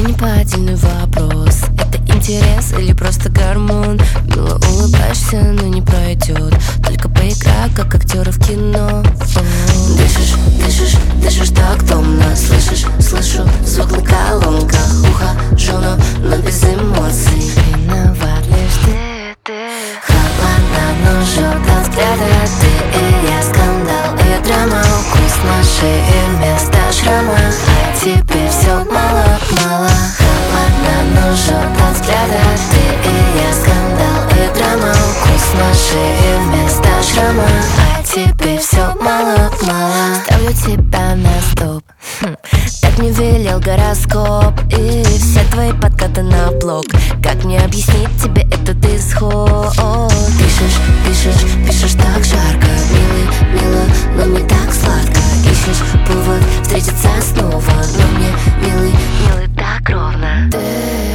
неподдельный вопрос. Это интерес или просто гормон? Мило улыбаешься, но не пройдет. Только поиграй, как актеры в кино. Дышишь, дышишь, дышишь так томно. Слышишь, слышу звук на колонках. Ухожу, но без эмоций. Виноват лишь ты. Холодно, но жжет от взгляда. Ты и я, скандал и драма. Укус на шее вместо шрама. А тебе все мало-мало. Холодно, но жжет от взгляда. Ты и я, скандал и драма. Укус на шее вместо шрама. А тебе все мало-мало. Ставлю тебя на стоп. Так мне велел гороскоп. И все твои подкаты на блок. Как мне объяснить тебе этот исход? Пишешь, пишешь, пишешь так жарко. Милый, мило, но не так сладко. Ищешь повод встретиться снова. Но мне, милый, милый, так ровно. Ты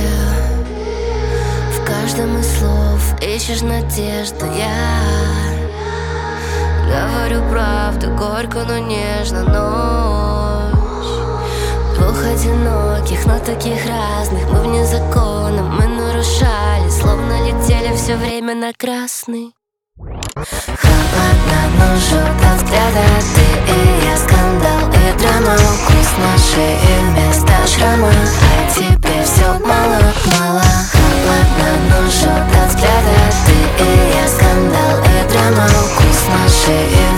в каждом из слов ищешь надежду. Я говорю правду, горько, но нежно. Ночь двух одиноких, но таких разных. Мы вне закона, мы нарушали. Словно летели все время на красный. Холодно, но жжет от взгляда. Ты и я, скандал и драма. Укус на шее вместо шрама. А тебе все мало-мало. Холодно, но жжет от взгляда. Ты и я, скандал и драма. Укус на шее